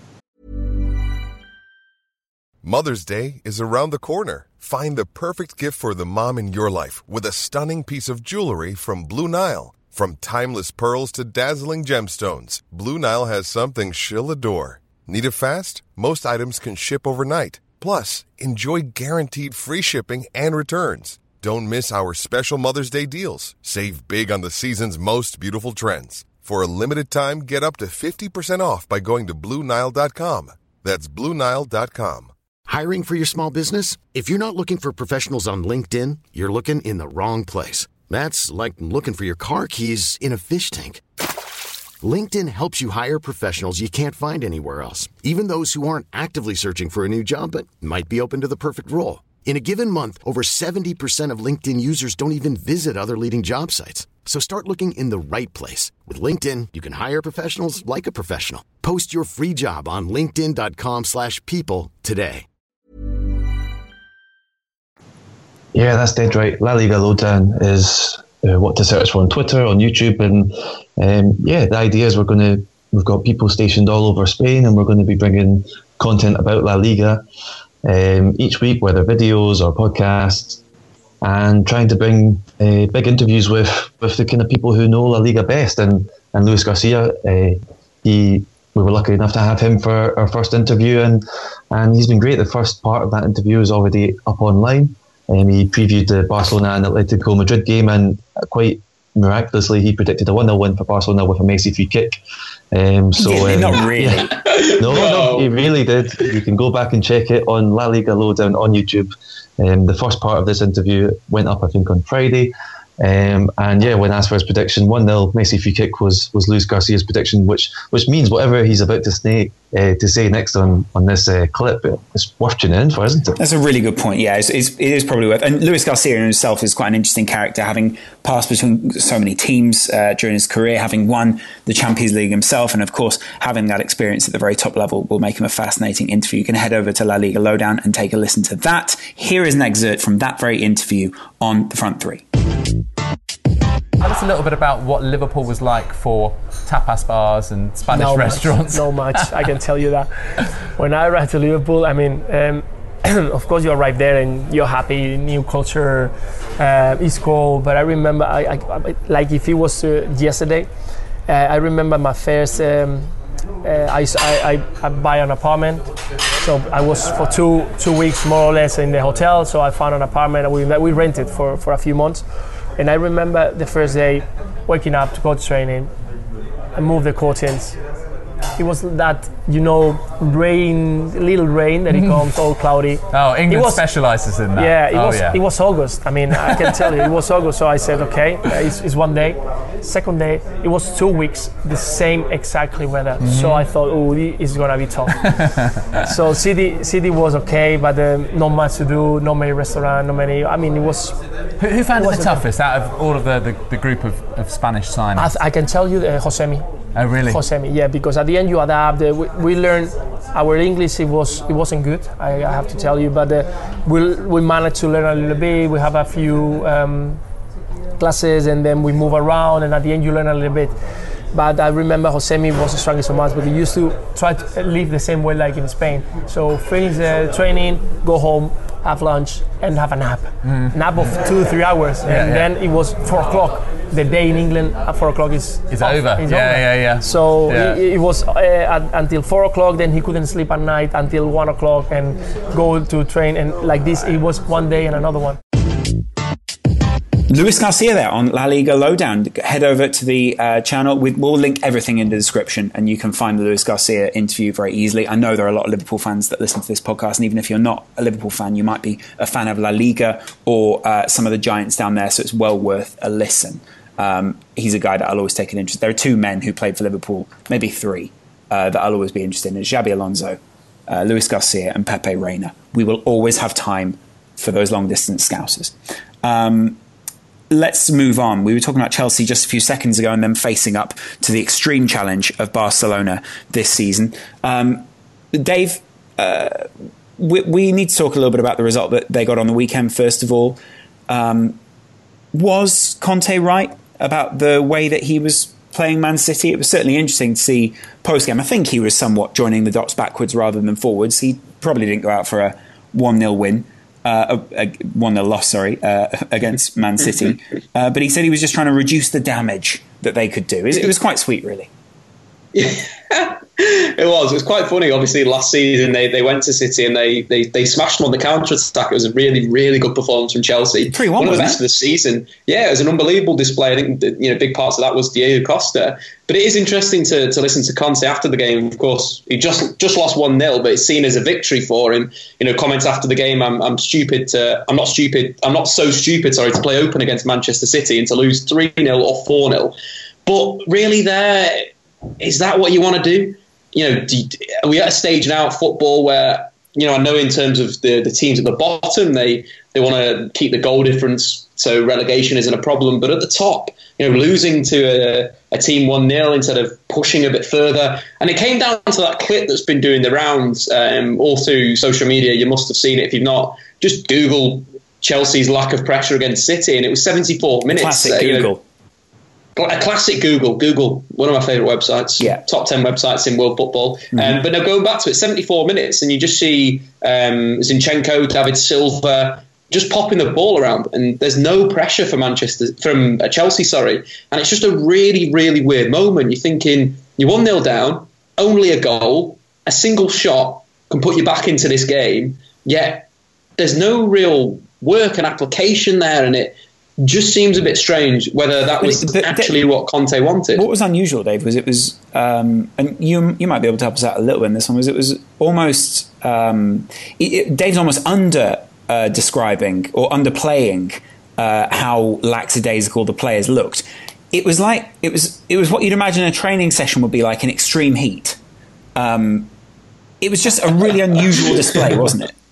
Mother's Day is around the corner. Find the perfect gift for the mom in your life with a stunning piece of jewelry from Blue Nile. From timeless pearls to dazzling gemstones, Blue Nile has something she'll adore. Need it fast? Most items can ship overnight. Plus, enjoy guaranteed free shipping and returns. Don't miss our special Mother's Day deals. Save big on the season's most beautiful trends. For a limited time, get up to fifty percent off by going to Blue Nile dot com. That's Blue Nile dot com. Hiring for your small business? If you're not looking for professionals on LinkedIn, you're looking in the wrong place. That's like looking for your car keys in a fish tank. LinkedIn helps you hire professionals you can't find anywhere else, even those who aren't actively searching for a new job but might be open to the perfect role. In a given month, over seventy percent of LinkedIn users don't even visit other leading job sites. So start looking in the right place. With LinkedIn, you can hire professionals like a professional. Post your free job on linkedin dot com slash people today. Yeah, that's dead right. La Liga Lowdown is uh, what to search for on Twitter, on YouTube. And um, yeah, the idea is we're going to, we've got people stationed all over Spain, and we're going to be bringing content about La Liga Um, each week, whether videos or podcasts, and trying to bring uh, big interviews with, with the kind of people who know La Liga best. And, and Luis Garcia, uh, he we were lucky enough to have him for our first interview, and, and he's been great. The first part of that interview is already up online. Um, he previewed the Barcelona and Atletico Madrid game, and quite miraculously, he predicted a one nil win for Barcelona with a Messi free kick. Um, so yeah, um, not really. Yeah. No, no, he really did. You can go back and check it on La Liga Lowdown on YouTube. Um, the first part of this interview went up, I think, on Friday. Um, and yeah, when asked for his prediction, one nil Messi free kick was was Luis Garcia's prediction, which which means whatever he's about to say, uh, to say next on on this uh, clip, it's worth tuning in for, isn't it? That's a really good point. Yeah, it's, it's, it is probably worth. And Luis Garcia in himself is quite an interesting character, having passed between so many teams uh, during his career, having won the Champions League himself, and of course having that experience at the very top level will make him a fascinating interview. You can head over to La Liga Lowdown and take a listen to that. Here is an excerpt from that very interview on The Front Three. Tell us a little bit about what Liverpool was like for tapas bars and Spanish no restaurants. Much, no much, I can tell you that. When I arrived to Liverpool, I mean, um, of course you arrive there and you're happy, new culture, uh, it's cold, but I remember, I, I, like if it was uh, yesterday, uh, I remember my first, um, uh, I, I, I buy an apartment, so I was for two two weeks more or less in the hotel, so I found an apartment and we, we rented for, for a few months. And I remember the first day waking up to go to training, I moved the curtains. it was that, you know, rain, little rain that it comes, all cloudy. Oh, England was, specialises in that. Yeah, it oh, was yeah. it was August. I mean, I can tell you, it was August. So I said, okay, it's, it's one day. Second day, it was two weeks, the same exactly weather. Mm-hmm. So I thought, oh, it's gonna be tough. So city city was okay, but um, not much to do, not many restaurants, not many. I mean, it was. Who, who found it, it the toughest out of all of the, the, the group of, of Spanish signings? I, th- I can tell you, uh, Josemi. Oh really? Josemi, yeah, because at the end you adapt. Uh, we, we learned our English. It was it wasn't good. I, I have to tell you, but uh, we we managed to learn a little bit. We have a few um, classes, and then we move around, and at the end you learn a little bit. But I remember Josemi was struggling so much, but he used to try to live the same way like in Spain. So finish the training, go home, have lunch, and have a nap. Mm. Nap of two, three hours. Yeah, and yeah. then it was four o'clock. The day in England at four o'clock is it's off. over. It's yeah, over. yeah, yeah. So yeah. It, it was uh, at, until four o'clock. Then he couldn't sleep at night until one o'clock and go to train. And like this, it was one day and another one. Luis Garcia there on La Liga Lowdown. Head over to the uh, channel. We, we'll link everything in the description, and you can find the Luis Garcia interview very easily. I know there are a lot of Liverpool fans that listen to this podcast, and even if you're not a Liverpool fan, you might be a fan of La Liga or uh, some of the giants down there, so it's well worth a listen. Um, he's a guy that I'll always take an interest. There are two men who played for Liverpool, maybe three, uh, that I'll always be interested in. Xabi Alonso, uh, Luis Garcia, and Pepe Reina. We will always have time for those long-distance scousers. Um, Let's move on. We were talking about Chelsea just a few seconds ago and them facing up to the extreme challenge of Barcelona this season. Um, Dave, uh, we, we need to talk a little bit about the result that they got on the weekend, first of all. Um, was Conte right about the way that he was playing Man City? It was certainly interesting to see post-game. I think he was somewhat joining the dots backwards rather than forwards. He probably didn't go out for a one nil win. Uh, a, a one nil loss, sorry, uh, against Man City. Uh, but he said he was just trying to reduce the damage that they could do. It, it was quite sweet, really. Yeah, it was. It was quite funny. Obviously, last season they, they went to City and they, they, they smashed them on the counter attack. It was a really, really good performance from Chelsea. three one, one of the best of the season. Yeah, it was an unbelievable display. I think that, you know, big parts of that was Diego Costa. But it is interesting to, to listen to Conte after the game. Of course, he just just lost one nil, but it's seen as a victory for him. You know, comments after the game, I'm I'm stupid to I'm not stupid. I'm not so stupid, sorry, to play open against Manchester City and to lose three nil or four nil. But really, there is that what you want to do? You know, do you, are we at a stage now of football where, you know, I know in terms of the, the teams at the bottom, they, they want to keep the goal difference so relegation isn't a problem. But at the top, you know, losing to a, a team one nil instead of pushing a bit further. And it came down to that clip that's been doing the rounds um, all through social media. You must have seen it. If you've not, just Google Chelsea's lack of pressure against City. And it was seventy-four minutes. Classic uh, Google. You know, a classic Google, Google, one of my favourite websites, yeah. top ten websites in world football. Mm-hmm. Um, but now going back to it, seventy-four minutes, and you just see um, Zinchenko, David Silva just popping the ball around, and there's no pressure for Manchester, from uh, Chelsea, sorry. And it's just a really, really weird moment. You're thinking, you're one nil down, only a goal, a single shot can put you back into this game, yet there's no real work and application there, and it just seems a bit strange whether that was but, but, actually what Conte wanted. What was unusual, Dave, was it was, um, and you you might be able to help us out a little bit in this one, was it was almost, um, it, it, Dave's almost under uh, describing or underplaying uh, how lackadaisical the players looked. It was like, it was it was what you'd imagine a training session would be like in extreme heat. Um, it was just a really unusual display, wasn't it?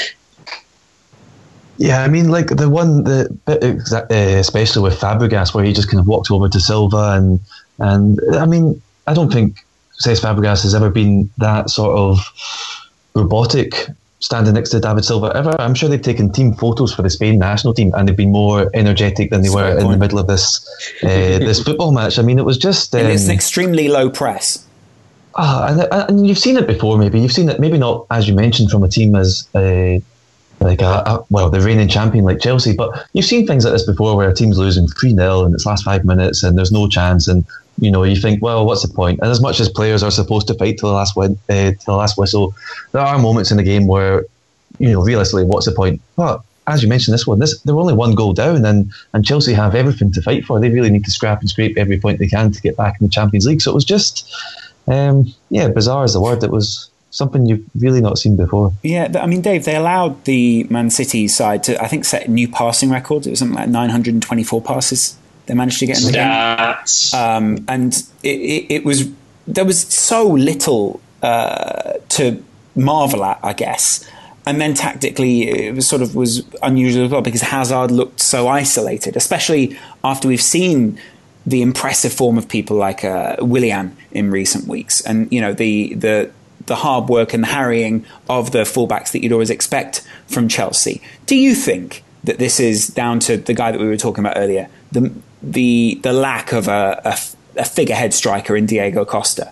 Yeah, I mean, like the one, the bit uh, especially with Fabregas, where he just kind of walked over to Silva, and and I mean, I don't think Cesc Fabregas has ever been that sort of robotic standing next to David Silva ever. I'm sure they've taken team photos for the Spain national team, and they've been more energetic than they That's were in the middle of this uh, this football match. I mean, it was just um, it's an extremely low press. Ah, and, and you've seen it before. Maybe you've seen it. Maybe not as you mentioned from a team as. Uh, Like a, a, well, the reigning champion like Chelsea, but you've seen things like this before where a team's losing three nil in its last five minutes and there's no chance, and you know you think, well, what's the point? And as much as players are supposed to fight till the last win, uh, till the last whistle, there are moments in the game where, you know, realistically, what's the point? But as you mentioned, this one, this they're only one goal down, and and Chelsea have everything to fight for. They really need to scrap and scrape every point they can to get back in the Champions League. So it was just, um, yeah, bizarre is the word. It was something you've really not seen before. Yeah, I mean, Dave, they allowed the Man City side to, I think, set new passing records. It was something like nine hundred twenty-four passes they managed to get in the Stats. game. Um, and it, it, it was, there was so little uh, to marvel at, I guess. And then tactically, it was sort of was unusual as well because Hazard looked so isolated, especially after we've seen the impressive form of people like uh, Willian in recent weeks. And, you know, the the the hard work and the harrying of the fullbacks that you'd always expect from Chelsea. Do you think that this is down to the guy that we were talking about earlier, the the the lack of a, a, a figurehead striker in Diego Costa?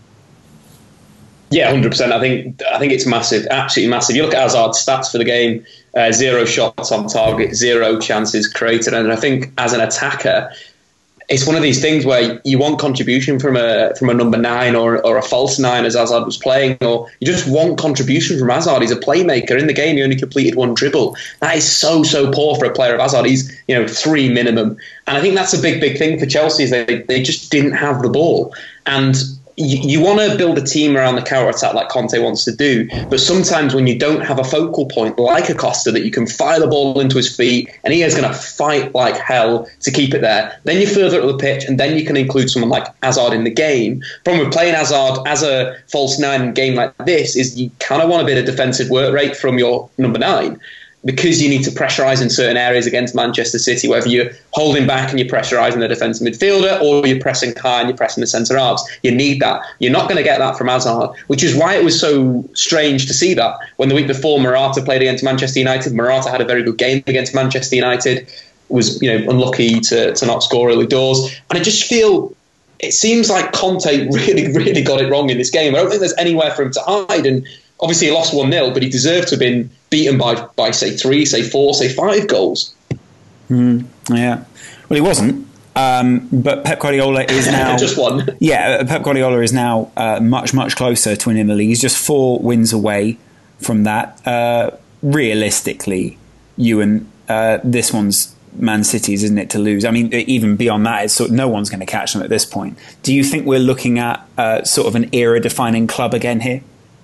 Yeah, one hundred percent. I think I think it's massive, absolutely massive. You look at Hazard's stats for the game, uh, zero shots on target, zero chances created. And I think as an attacker, it's one of these things where you want contribution from a from a number nine or or a false nine as Hazard was playing, or you just want contribution from Hazard. He's a playmaker. In the game, he only completed one dribble. That is so, so poor for a player of Hazard. He's, you know, three minimum. And I think that's a big, big thing for Chelsea is they, they just didn't have the ball. And you, you want to build a team around the counter-attack like Conte wants to do, but sometimes when you don't have a focal point like Acosta that you can fire the ball into his feet and he is going to fight like hell to keep it there, then you're further up the pitch and then you can include someone like Hazard in the game. Problem with playing Hazard as a false nine in a game like this is you kind of want a bit of defensive work rate from your number nine, because you need to pressurise in certain areas against Manchester City, whether you're holding back and you're pressurising the defensive midfielder or you're pressing high and you're pressing the centre halves. You need that. You're not going to get that from Hazard, which is why it was so strange to see that. When the week before Morata played against Manchester United, Morata had a very good game against Manchester United, was, you know, unlucky to, to not score early doors. And I just feel it seems like Conte really, really got it wrong in this game. I don't think there's anywhere for him to hide. And obviously he lost one nil, but he deserved to have been beaten by, by say, three, say, four, say, five goals. Mm, yeah. Well, he wasn't. Um, but Pep Guardiola is now... just one. Yeah, Pep Guardiola is now uh, much, much closer to winning the league. He's just four wins away from that. Uh, realistically, Ewan, uh, this one's Man City's, isn't it, to lose? I mean, even beyond that, it's sort of, no one's going to catch them at this point. Do you think we're looking at uh, sort of an era-defining club again here?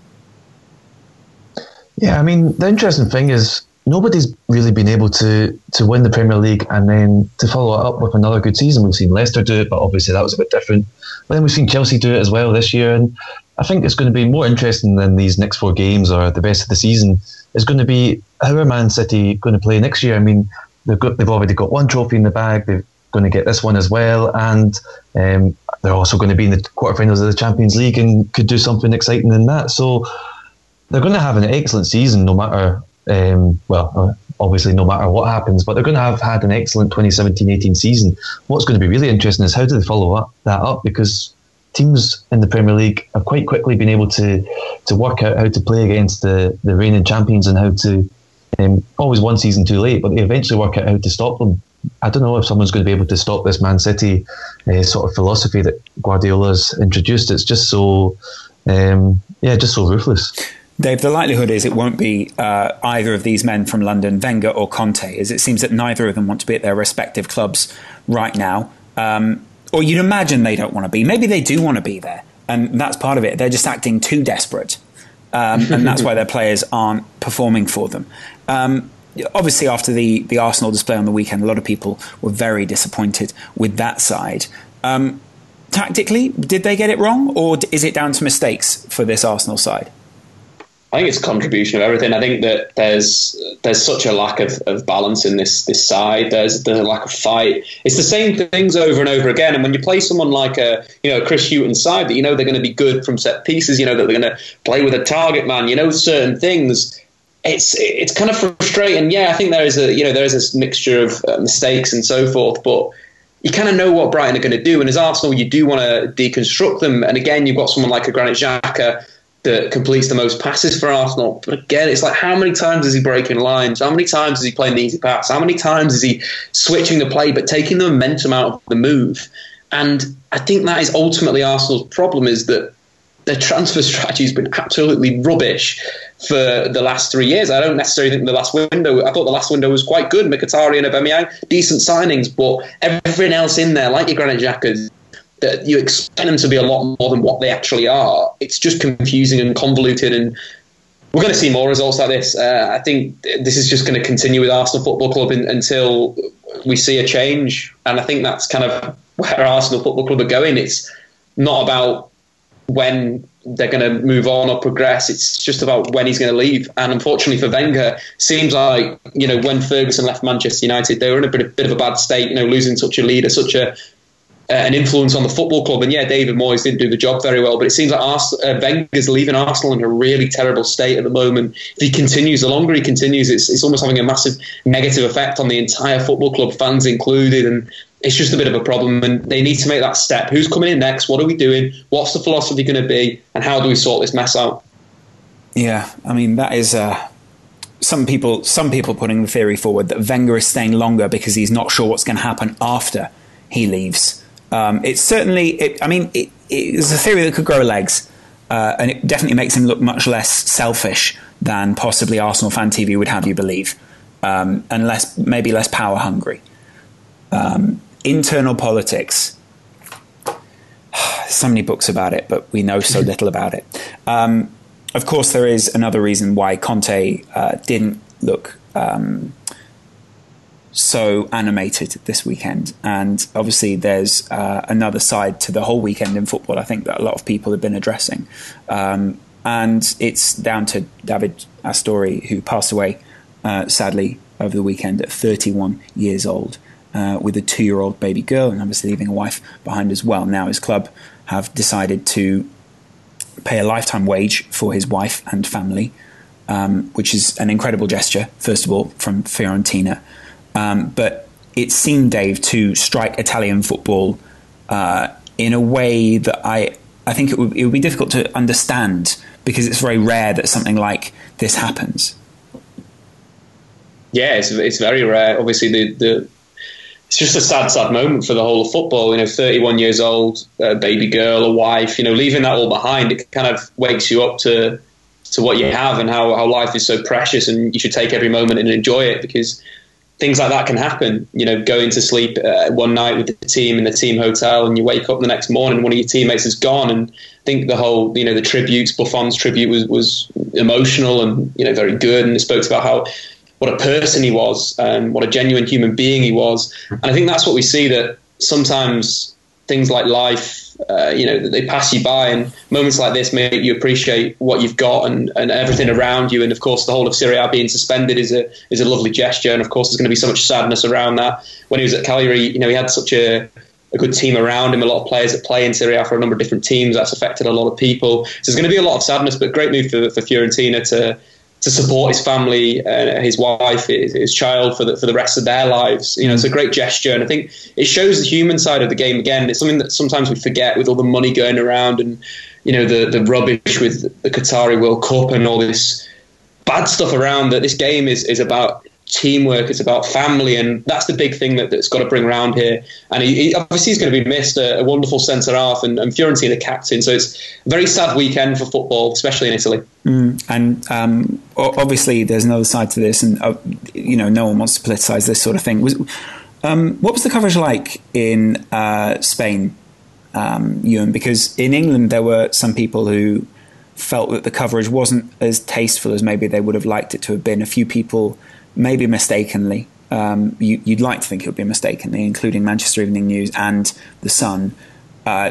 Yeah, I mean, the interesting thing is nobody's really been able to to win the Premier League and then to follow it up with another good season. We've seen Leicester do it, but obviously that was a bit different. But then we've seen Chelsea do it as well this year, and I think it's going to be more interesting than these next four games or the rest of the season. It's going to be how are Man City going to play next year? I mean, they've got they've already got one trophy in the bag. They're going to get this one as well, and um, they're also going to be in the quarterfinals of the Champions League and could do something exciting in that. So they're going to have an excellent season no matter, um, well, obviously no matter what happens, but they're going to have had an excellent twenty seventeen eighteen season. What's going to be really interesting is how do they follow up, that up, because teams in the Premier League have quite quickly been able to to work out how to play against the, the reigning champions and how to, um, always one season too late, but they eventually work out how to stop them. I don't know if someone's going to be able to stop this Man City uh, sort of philosophy that Guardiola's introduced. It's just so, um, yeah, just so ruthless. Dave, the likelihood is it won't be uh, either of these men from London, Wenger or Conte, as it seems that neither of them want to be at their respective clubs right now. Um, or you'd imagine they don't want to be. Maybe they do want to be there, and that's part of it. They're just acting too desperate, um, and that's why their players aren't performing for them. Um, obviously, after the, the Arsenal display on the weekend, a lot of people were very disappointed with that side. Um, tactically, did they get it wrong, or is it down to mistakes for this Arsenal side? I think it's a contribution of everything. I think that there's there's such a lack of, of balance in this this side. There's there's a lack of fight. It's the same things over and over again. And when you play someone like a you know Chris Hughton side that you know they're going to be good from set pieces, you know that they're going to play with a target man, you know certain things. It's it's kind of frustrating. Yeah, I think there is a you know there is this mixture of uh, mistakes and so forth, but you kind of know what Brighton are going to do. And as Arsenal, you do want to deconstruct them. And again, you've got someone like a Granit Xhaka that completes the most passes for Arsenal. But again, it's like, how many times is he breaking lines? How many times is he playing the easy pass? How many times is he switching the play but taking the momentum out of the move? And I think that is ultimately Arsenal's problem, is that their transfer strategy has been absolutely rubbish for the last three years. I don't necessarily think the last window, I thought the last window was quite good. Mkhitaryan and Aubameyang, decent signings, but everything else in there, like your Granit Xhaka's, that you expect them to be a lot more than what they actually are. It's just confusing and convoluted, and we're going to see more results like this. Uh, I think this is just going to continue with Arsenal Football Club in, until we see a change, and I think that's kind of where Arsenal Football Club are going. It's not about when they're going to move on or progress. It's just about when he's going to leave. And unfortunately for Wenger, seems like, you know, when Ferguson left Manchester United, they were in a bit of, bit of a bad state, you know, losing such a leader, such a uh, an influence on the football club. And yeah, David Moyes didn't do the job very well, but it seems like Ars- uh, Wenger's leaving Arsenal in a really terrible state at the moment. If he continues, the longer he continues, it's, it's almost having a massive negative effect on the entire football club, fans included, and it's just a bit of a problem, and they need to make that step. Who's coming in next? What are we doing? What's the philosophy going to be? And how do we sort this mess out? Yeah, I mean, that is uh, some people some people putting the theory forward that Wenger is staying longer because he's not sure what's going to happen after he leaves. Um, it's certainly, it, I mean, it, it's a theory that could grow legs, uh, and it definitely makes him look much less selfish than possibly Arsenal Fan T V would have you believe, um, and less, maybe less power hungry. Um, internal politics. So many books about it, but we know so little about it. Um, of course, there is another reason why Conte uh, didn't look um, so animated this weekend. And obviously there's uh, another side to the whole weekend in football, I think, that a lot of people have been addressing. Um, and it's down to David Astori, who passed away, uh, sadly, over the weekend at thirty-one years old. Uh, with a two-year-old baby girl, and obviously leaving a wife behind as well. Now his club have decided to pay a lifetime wage for his wife and family, um, which is an incredible gesture, first of all, from Fiorentina. Um, but it seemed, Dave, to strike Italian football uh, in a way that I, I think it would, it would be difficult to understand, because it's very rare that something like this happens. Yeah, it's, it's very rare. Obviously, the... the It's just a sad, sad moment for the whole of football. You know, thirty-one years old, a baby girl, a wife. You know, leaving that all behind, it kind of wakes you up to to what you have and how, how life is so precious, and you should take every moment and enjoy it, because things like that can happen. You know, going to sleep uh, one night with the team in the team hotel, and you wake up the next morning and one of your teammates is gone. And I think the whole, you know, the tributes, Buffon's tribute was was emotional and, you know, very good, and it spoke about how, what a person he was, and um, what a genuine human being he was. And I think that's what we see, that sometimes things like life, uh, you know, they pass you by, and moments like this make you appreciate what you've got and, and everything around you. And of course, the whole of Serie A being suspended is a is a lovely gesture. And of course, there's going to be so much sadness around that. When he was at Cagliari, you know, he had such a, a good team around him, a lot of players that play in Serie A for a number of different teams. That's affected a lot of people. So there's going to be a lot of sadness, but great move for, for Fiorentina to to support his family, uh, his wife, his, his child for the, for the rest of their lives. You know, it's a great gesture. And I think it shows the human side of the game again. It's something that sometimes we forget with all the money going around and, you know, the, the rubbish with the Qatari World Cup and all this bad stuff around, that this game is, is about teamwork, it's about family, and that's the big thing that, that's got to bring around here. And he, he obviously he's going to be missed, a, a wonderful centre half and, and Fiorentina captain. So it's a very sad weekend for football, especially in Italy. Mm, and um, obviously there's another side to this, and uh, you know, no one wants to politicise this sort of thing. Was um, what was the coverage like in uh, Spain, um, Ewan? Because in England there were some people who felt that the coverage wasn't as tasteful as maybe they would have liked it to have been. A few people, maybe mistakenly, um, you, you'd like to think it would be mistakenly, including Manchester Evening News and The Sun. Uh,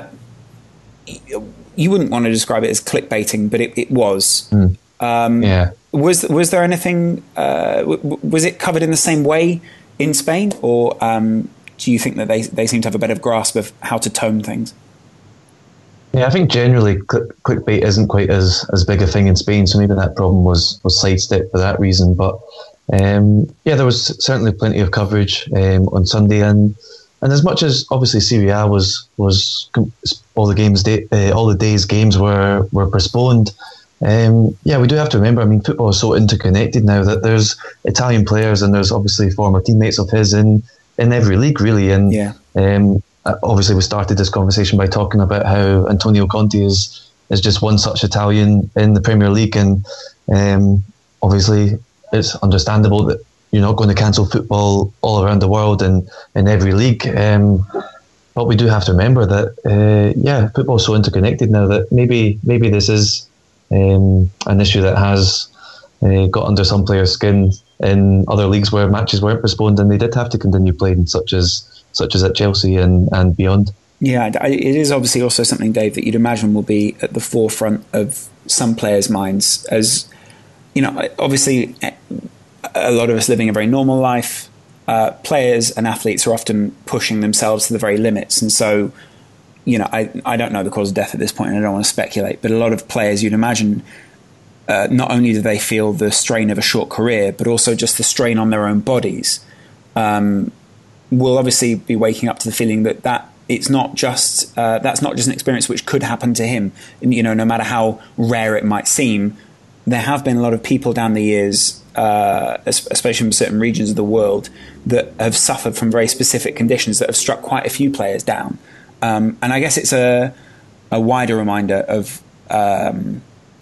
you wouldn't want to describe it as clickbaiting, but it, it was. Mm. Um, yeah. Was was there anything? Uh, w- was it covered in the same way in Spain, or um, do you think that they they seem to have a better grasp of how to tone things? Yeah, I think generally click, clickbait isn't quite as, as big a thing in Spain, so maybe that problem was was sidestepped for that reason. But um, yeah, there was certainly plenty of coverage um, on Sunday, and and as much as obviously Serie A was was all the games day, uh, all the days games were were postponed. Um, yeah, we do have to remember. I mean, football is so interconnected now that there's Italian players and there's obviously former teammates of his in in every league, really. And yeah. Um, obviously, we started this conversation by talking about how Antonio Conte is is just one such Italian in the Premier League, and um, obviously it's understandable that you're not going to cancel football all around the world and in every league. Um, but we do have to remember that, uh, yeah, football's so interconnected now that maybe maybe this is um, an issue that has uh, got under some players' skin in other leagues where matches weren't postponed and they did have to continue playing, such as such as at Chelsea and, and beyond. Yeah, it is obviously also something, Dave, that you'd imagine will be at the forefront of some players' minds. As you know, obviously, a lot of us living a very normal life. Uh, players and athletes are often pushing themselves to the very limits, and so, you know, I I don't know the cause of death at this point, and I don't want to speculate. But a lot of players, you'd imagine, uh, not only do they feel the strain of a short career, but also just the strain on their own bodies. Um, will obviously be waking up to the feeling that that. It's not just uh, that's not just an experience which could happen to him. And, you know, no matter how rare it might seem, there have been a lot of people down the years, uh, especially in certain regions of the world, that have suffered from very specific conditions that have struck quite a few players down. Um, and I guess it's a a wider reminder of um,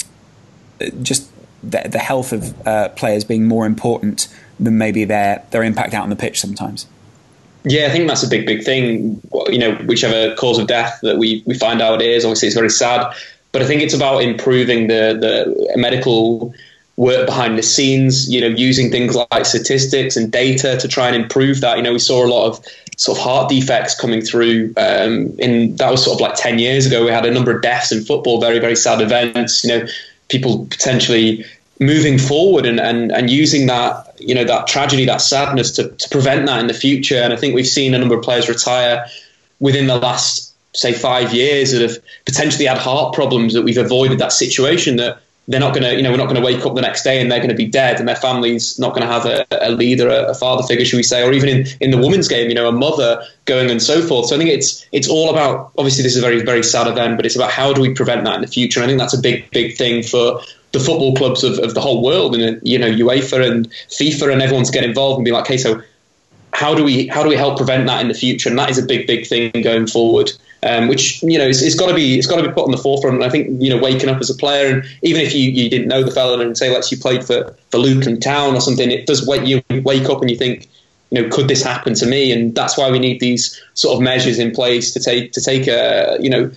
just the, the health of uh, players being more important than maybe their their impact out on the pitch sometimes. Yeah, I think that's a big, big thing. You know, whichever cause of death that we, we find out it is, obviously it's very sad. But I think it's about improving the, the medical work behind the scenes, you know, using things like statistics and data to try and improve that. You know, we saw a lot of sort of heart defects coming through. Um, in that was sort of like ten years ago. We had a number of deaths in football, very, very sad events. You know, people potentially moving forward and, and, and using that, you know, that tragedy, that sadness to, to prevent that in the future. And I think we've seen a number of players retire within the last, say, five years that have potentially had heart problems, that we've avoided that situation, that they're not going to, you know, we're not going to wake up the next day and they're going to be dead and their family's not going to have a, a leader, a, a father figure, should we say, or even in, in the women's game, you know, a mother going and so forth. So I think it's it's all about, obviously this is a very, very sad event, but it's about how do we prevent that in the future. And I think that's a big, big thing for the football clubs of, of the whole world, and you know, UEFA and FIFA and everyone's get involved and be like, okay, so how do we how do we help prevent that in the future? And that is a big, big thing going forward. Um, which, you know, it's, it's got to be it's got to be put on the forefront. And I think, you know, waking up as a player, and even if you, you didn't know the fella, and say, let's you played for, for Luton Town or something, it does wake you wake up and you think, you know, could this happen to me? And that's why we need these sort of measures in place to take to take a, you know,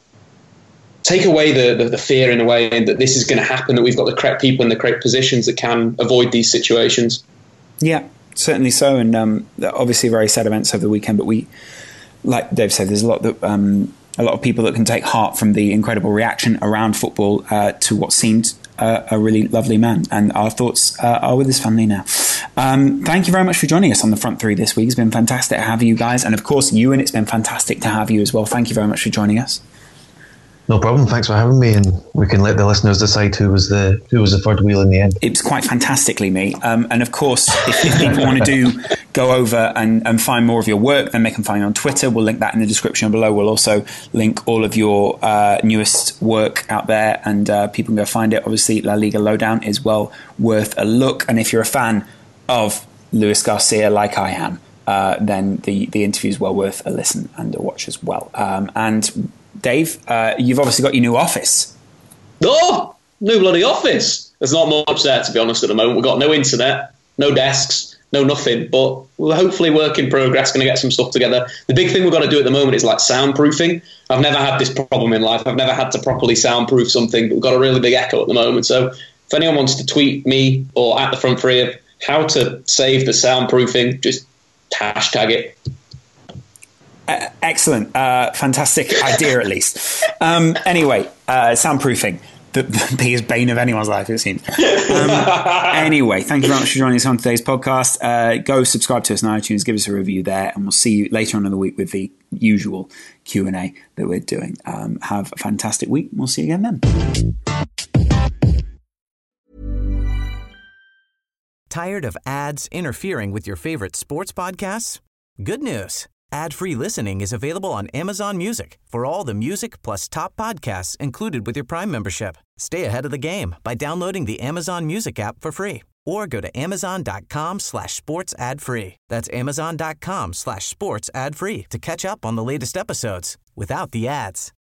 take away the, the, the fear in a way, and that this is going to happen, that we've got the correct people in the correct positions that can avoid these situations. Yeah, certainly so. And um, obviously very sad events over the weekend, but we, like Dave said, there's a lot that um, a lot of people that can take heart from the incredible reaction around football uh, to what seemed uh, a really lovely man. And our thoughts uh, are with his family now. Um, thank you very much for joining us on the Front Three this week. It's been fantastic to have you guys. And of course, Ewan, it's been fantastic to have you as well. Thank you very much for joining us. No problem. Thanks for having me, and we can let the listeners decide who was the who was the third wheel in the end. It was quite fantastically me. Um, and of course, if, if people want to do go over and, and find more of your work, then they can find you on Twitter. We'll link that in the description below. We'll also link all of your uh, newest work out there, and uh, people can go find it. Obviously, La Liga Lowdown is well worth a look. And if you're a fan of Luis Garcia, like I am, uh, then the the interview is well worth a listen and a watch as well. Um, and Dave, uh, you've obviously got your new office. Oh, new bloody office. There's not much there, to be honest, at the moment. We've got no internet, no desks, no nothing, but we're hopefully work in progress, going to get some stuff together. The big thing we've got to do at the moment is like soundproofing. I've never had this problem in life. I've never had to properly soundproof something, but we've got a really big echo at the moment. So if anyone wants to tweet me or at the Front Three of how to save the soundproofing, just hashtag it. Uh, excellent. Uh, fantastic idea, at least. Um, anyway, uh, soundproofing. The, the biggest bane of anyone's life, it seems. Um, anyway, thank you very much for joining us on today's podcast. Uh, go subscribe to us on iTunes, give us a review there, and we'll see you later on in the week with the usual Q and A that we're doing. Um, have a fantastic week. We'll see you again then. Tired of ads interfering with your favorite sports podcasts? Good news. Ad-free listening is available on Amazon Music for all the music plus top podcasts included with your Prime membership. Stay ahead of the game by downloading the Amazon Music app for free or go to amazon.com slash sports ad free. That's amazon.com slash sports ad free to catch up on the latest episodes without the ads.